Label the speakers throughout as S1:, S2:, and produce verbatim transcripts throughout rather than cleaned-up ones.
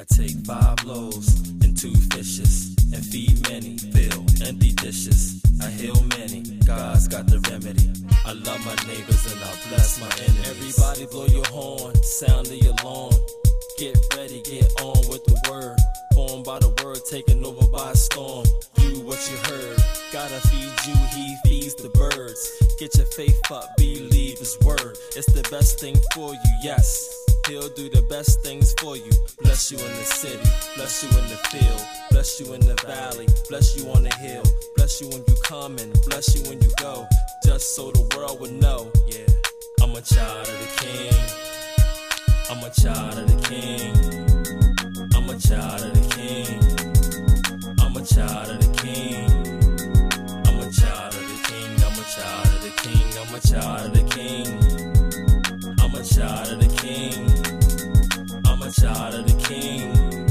S1: I take five loaves and two fishes and feed many, fill empty dishes. I heal many, God's got the remedy. I love my neighbors and I bless my enemies. Everybody blow your horn, sound the alarm. Get ready, get on with the word. Formed by the word, taken over by a storm. Do what you heard, gotta feed you, he feeds the birds. Get your faith up, believe his word. It's the best thing for you, yes. He'll do the best things for you. Bless you in the city, bless you in the field, bless you in the valley, bless you on the hill, bless you when you come and bless you when you go. Just so the world would know, yeah, I'm a child of the King. I'm a child of the King. I'm a child of the King. I'm a child of the King. I'm a child of the King. I'm a child of the King. I'm a child of the King. I'm a child of the King. I'm a child of the King.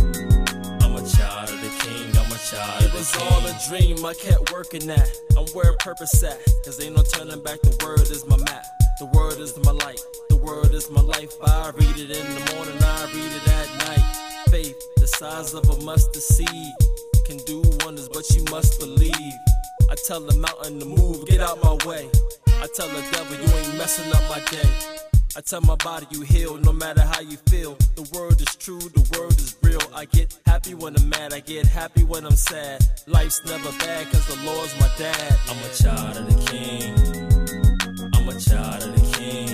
S1: I'm a child of the King. I'm a child of the King. It was all a dream, I kept working at. I'm where purpose at, cause ain't no turning back. The word is my map. The word is my light. The word is my life. I read it in the morning, I read it at night. Faith, the size of a mustard seed, can do wonders, but you must believe. I tell the mountain to move, get out my way. I tell the devil you ain't messing up my day. I tell my body you heal, no matter how you feel. The word is true, the word is real. I get happy when I'm mad, I get happy when I'm sad. Life's never bad, cause the Lord's my dad. I'm a child of the King. I'm a child of the King.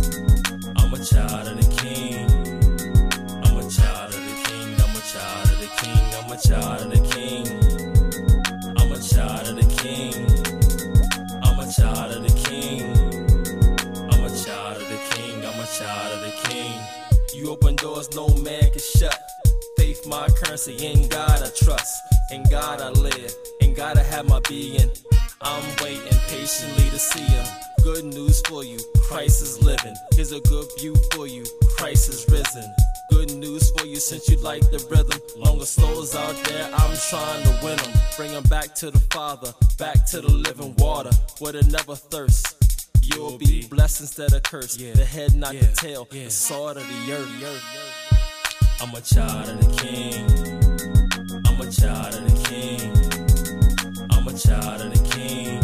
S1: I'm a child of the King. I'm a child of the King. I'm a child of the King. I'm a child of the King. I'm a child of the King. I'm a child of the King. I'm a child of the King. I'm a child of the King. You open doors no man can shut. Faith my currency, in God I trust. In God I live, in God I have my being. I'm waiting patiently to see him. Good news for you, Christ is living. Here's a good view for you, Christ is risen. Good news for you since you like the rhythm. Longer souls out there, I'm trying to win them. Bring them back to the Father, back to the living water, where they never thirst. You'll be blessed instead of cursed. Yeah. The head, not yeah. the tail, yeah. the sword of the earth. I'm a child of the King. I'm a child of the King. I'm a child of the King.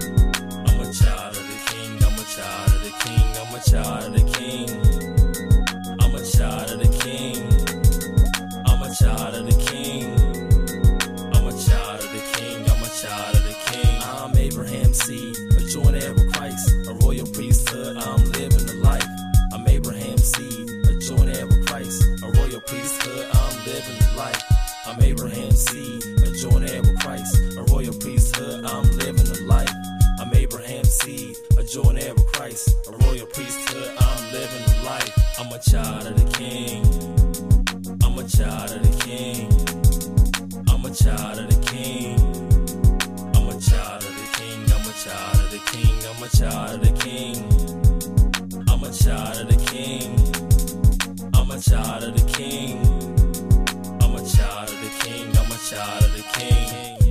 S1: I'm a child of the King. I'm a child of the King. I'm a child of the King. I'm a child of the King. I'm a child of the King. I'm a child of the King. I'm a child of the King. I'm Abraham's seed, a joint heir with Christ, a royal priesthood. I'm living the life. I'm Abraham's seed, a joint heir with Christ, a royal priesthood. I'm living the life. I'm Abraham's seed, a joint heir with Christ, a royal priesthood. I'm living the life. I'm Abraham's seed, a joint heir with Christ, a royal priesthood. I'm living the life. I'm a child of the King. I'm a child of the King. I'm a child of the King. I'm a child of the King. I'm a child of the King. I'm a child of the King. I'm a child of the King. I'm a child of the King. I'm a child of the King. I'm a child of the King.